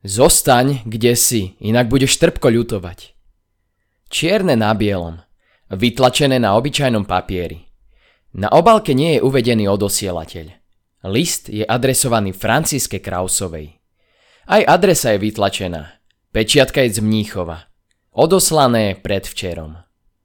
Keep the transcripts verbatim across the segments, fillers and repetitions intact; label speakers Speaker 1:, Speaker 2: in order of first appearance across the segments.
Speaker 1: Zostaň, kde si, inak budeš trpko ľutovať. Čierne na bielom, vytlačené na obyčajnom papieri. Na obálke nie je uvedený odosielateľ. List je adresovaný Franciske Krausovej. Aj adresa je vytlačená. Pečiatka je z Mníchova. Odoslané predvčerom.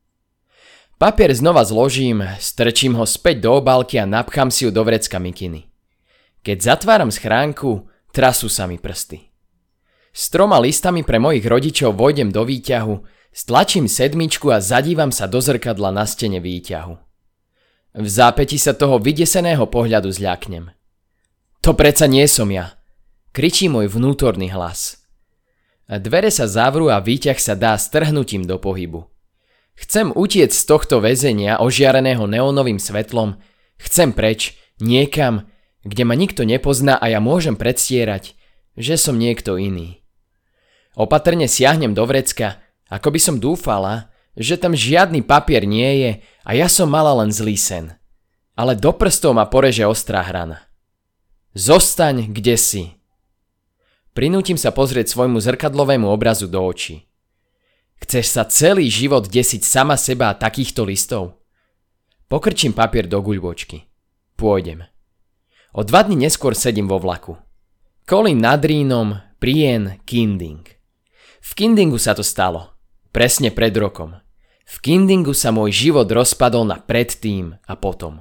Speaker 1: Papier znova zložím, strčím ho späť do obálky a napchám si ju do vrecka mikiny. Keď zatváram schránku, trasú sa mi prsty. S troma listami pre mojich rodičov vojdem do výťahu, stlačím sedmičku a zadívam sa do zrkadla na stene výťahu. V zápäti sa toho vydeseného pohľadu zľaknem. To predsa nie som ja, kričí môj vnútorný hlas. Dvere sa zavrú a výťah sa dá strhnutím do pohybu. Chcem utiec z tohto väzenia ožiareného neónovým svetlom, chcem preč, niekam, kde ma nikto nepozná a ja môžem predstierať, že som niekto iný. Opatrne siahnem do vrecka, ako by som dúfala, že tam žiadny papier nie je a ja som mala len zlý sen. Ale do prstov ma poreže ostrá hrana. Zostaň, kde si. Prinútim sa pozrieť svojmu zrkadlovému obrazu do očí. Chceš sa celý život desiť sama seba a takýchto listov? Pokrčím papier do guľbočky. Pôjdem. O dva dni neskôr sedím vo vlaku. Kolín nad Rínom, Prien, Kinding. V Kindingu sa to stalo. Presne pred rokom. V Kindingu sa môj život rozpadol na predtým a potom.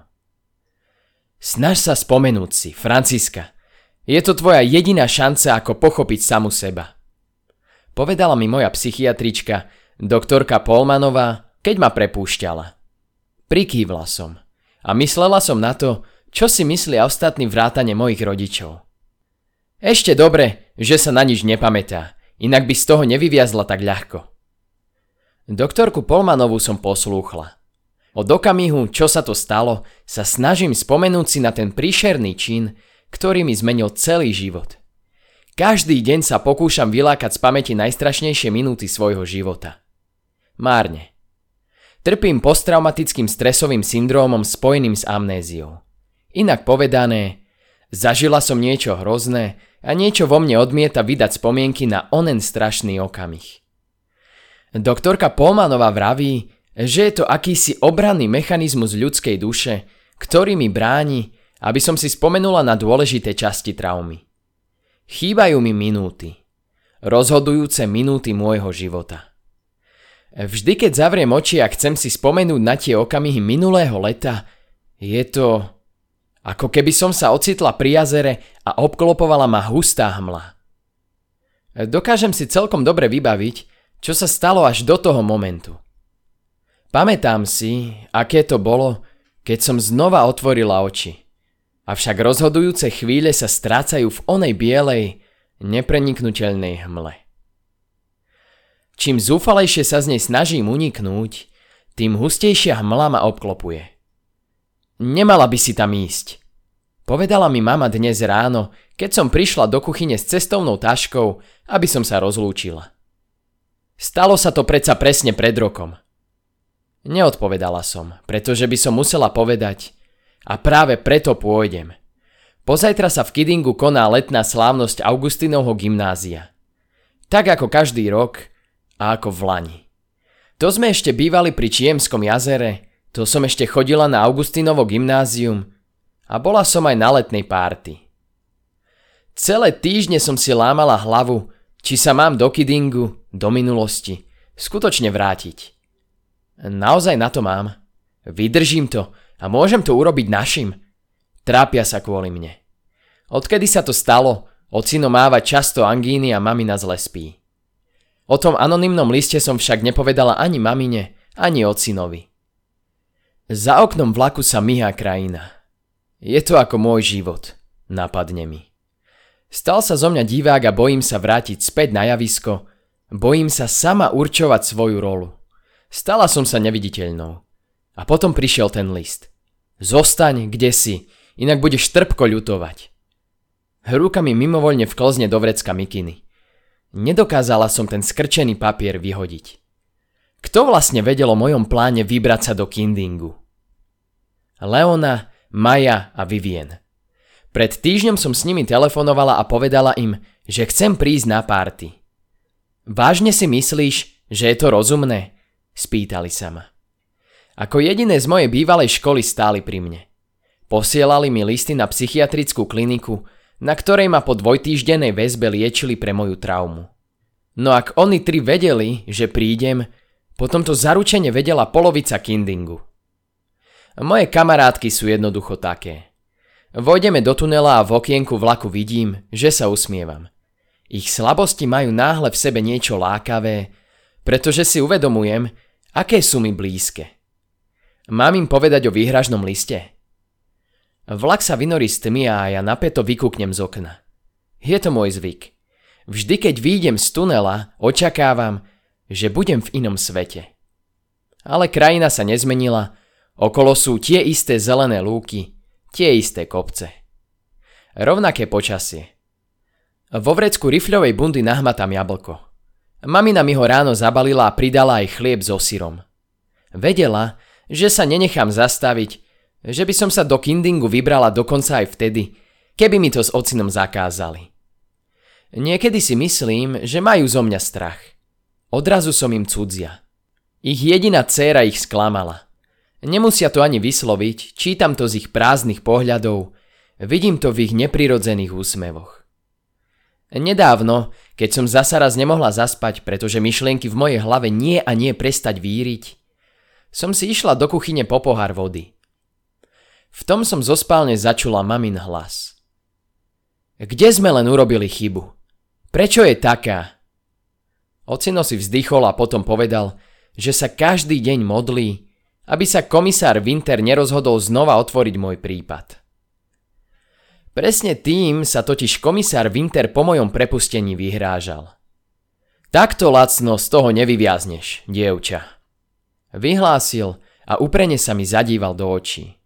Speaker 1: Snaž sa spomenúť si, Franciska. Je to tvoja jediná šanca, ako pochopiť samu seba. Povedala mi moja psychiatrička, doktorka Polmanová, keď ma prepúšťala. Prikývla som a myslela som na to, čo si myslia ostatní vrátane mojich rodičov. Ešte dobre, že sa na nič nepamätá, inak by z toho nevyviazla tak ľahko. Doktorku Polmanovú som poslúchla. Od okamihu, čo sa to stalo, sa snažím spomenúť si na ten príšerný čin, ktorý mi zmenil celý život. Každý deň sa pokúšam vylákať z pamäti najstrašnejšie minúty svojho života. Márne. Trpím posttraumatickým stresovým syndrómom spojeným s amnéziou. Inak povedané, zažila som niečo hrozné a niečo vo mne odmieta vydať spomienky na onen strašný okamih. Doktorka Polmanová vraví, že je to akýsi obranný mechanizmus ľudskej duše, ktorý mi bráni, aby som si spomenula na dôležité časti traumy. Chýbajú mi minúty. Rozhodujúce minúty môjho života. Vždy, keď zavriem oči a chcem si spomenúť na tie okamihy minulého leta, je to, ako keby som sa ocitla pri jazere a obklopovala ma hustá hmla. Dokážem si celkom dobre vybaviť, čo sa stalo až do toho momentu. Pamätám si, aké to bolo, keď som znova otvorila oči. Avšak rozhodujúce chvíle sa strácajú v onej bielej, nepreniknuteľnej hmle. Čím zúfalejšie sa z nej snažím uniknúť, tým hustejšia hmla ma obklopuje. Nemala by si tam ísť, povedala mi mama dnes ráno, keď som prišla do kuchyne s cestovnou taškou, aby som sa rozlúčila. Stalo sa to predsa presne pred rokom. Neodpovedala som, pretože by som musela povedať, a práve preto pôjdem. Pozajtra sa v Kindingu koná letná slávnosť Augustinovho gymnázia. Tak ako každý rok a ako v lani. To sme ešte bývali pri Čiemskom jazere, to som ešte chodila na Augustinovo gymnázium a bola som aj na letnej párty. Celé týždne som si lámala hlavu, či sa mám do Kindingu, do minulosti, skutočne vrátiť. Naozaj na to mám. Vydržím to a môžem to urobiť našim. Trápia sa kvôli mne. Odkedy sa to stalo, ocino máva často angíny a mamina zle spí. O tom anonymnom liste som však nepovedala ani mamine, ani ocinovi. Za oknom vlaku sa myhá krajina. Je to ako môj život, napadne mi. Stal sa zo mňa divák a bojím sa vrátiť späť na javisko, bojím sa sama určovať svoju rolu. Stala som sa neviditeľnou. A potom prišiel ten list. Zostaň, kde si, inak budeš trpko ľutovať. Ruka mi mimovoľne vklzne do vrecka mikiny. Nedokázala som ten skrčený papier vyhodiť. Kto vlastne vedel o mojom pláne vybrať sa do Kindingu? Leona, Maja a Vivien. Pred týždňom som s nimi telefonovala a povedala im, že chcem prísť na párty. Vážne si myslíš, že je to rozumné? Spýtali sa ma. Ako jediné z mojej bývalej školy stáli pri mne. Posielali mi listy na psychiatrickú kliniku, na ktorej ma po dvojtýždennej väzbe liečili pre moju traumu. No ak oni tri vedeli, že prídem, potom to zaručene vedela polovica Kindingu. Moje kamarátky sú jednoducho také. Vojdeme do tunela a v okienku vlaku vidím, že sa usmievam. Ich slabosti majú náhle v sebe niečo lákavé, pretože si uvedomujem, aké sú mi blízke. Mám im povedať o výhražnom liste? Vlak sa vynorí z tmy a ja napäto vykúknem z okna. Je to môj zvyk. Vždy, keď výjdem z tunela, očakávam, že budem v inom svete. Ale krajina sa nezmenila, okolo sú tie isté zelené lúky, tie isté kopce. Rovnaké počasie. Vo vrecku rifľovej bundy nahmatám jablko. Mamina mi ho ráno zabalila a pridala aj chlieb so syrom. Vedela, že sa nenechám zastaviť, že by som sa do Kindingu vybrala dokonca aj vtedy, keby mi to s ocinom zakázali. Niekedy si myslím, že majú zo mňa strach. Odrazu som im cudzia. Ich jediná dcéra ich sklamala. Nemusia to ani vysloviť, čítam to z ich prázdnych pohľadov, vidím to v ich neprirodzených úsmevoch. Nedávno, keď som zasa raz nemohla zaspať, pretože myšlienky v mojej hlave nie a nie prestať víriť, som si išla do kuchyne po pohár vody. V tom som zo spálne začula mamin hlas. Kde sme len urobili chybu? Prečo je taká? Ocino si vzdychol a potom povedal, že sa každý deň modlí, aby sa komisár Winter nerozhodol znova otvoriť môj prípad. Presne tým sa totiž komisár Winter po mojom prepustení vyhrážal. Takto lacno z toho nevyviazneš, dievča. Vyhlásil a úprene sa mi zadíval do očí.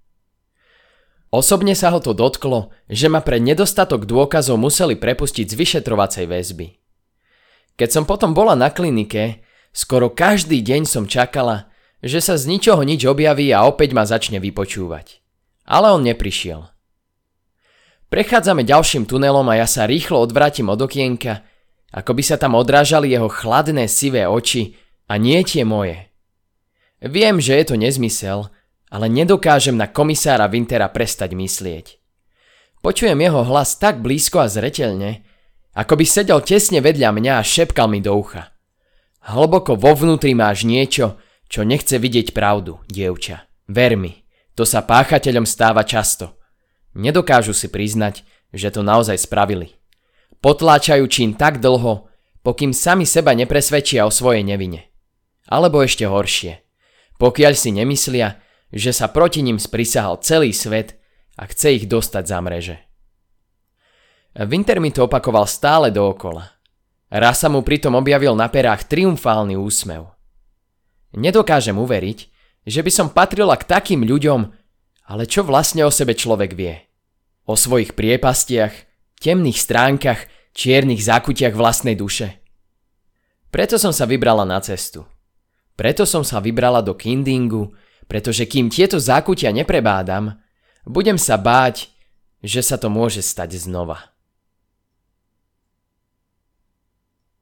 Speaker 1: Osobne sa ho to dotklo, že ma pre nedostatok dôkazov museli prepustiť z vyšetrovacej väzby. Keď som potom bola na klinike, skoro každý deň som čakala, že sa z ničoho nič objaví a opäť ma začne vypočúvať. Ale on neprišiel. Prechádzame ďalším tunelom a ja sa rýchlo odvrátim od okienka, ako by sa tam odrážali jeho chladné sivé oči a nie tie moje. Viem, že je to nezmysel, ale nedokážem na komisára Wintera prestať myslieť. Počujem jeho hlas tak blízko a zreteľne, ako by sedel tesne vedľa mňa a šepkal mi do ucha. Hlboko vo vnútri máš niečo, čo nechce vidieť pravdu, dievča. Ver mi, to sa páchateľom stáva často. Nedokážu si priznať, že to naozaj spravili. Potláčajú čin tak dlho, pokým sami seba nepresvedčia o svojej nevine. Alebo ešte horšie, pokiaľ si nemyslia, že sa proti ním sprisahal celý svet a chce ich dostať za mreže. Winter mi to opakoval stále dookola. Raz sa mu pritom objavil na perách triumfálny úsmev. Nedokážem uveriť, že by som patrila k takým ľuďom, ale čo vlastne o sebe človek vie? O svojich priepastiach, temných stránkach, čiernych zákutiach vlastnej duše. Preto som sa vybrala na cestu. Preto som sa vybrala do Kindingu, pretože kým tieto zákutia neprebádam, budem sa báť, že sa to môže stať znova.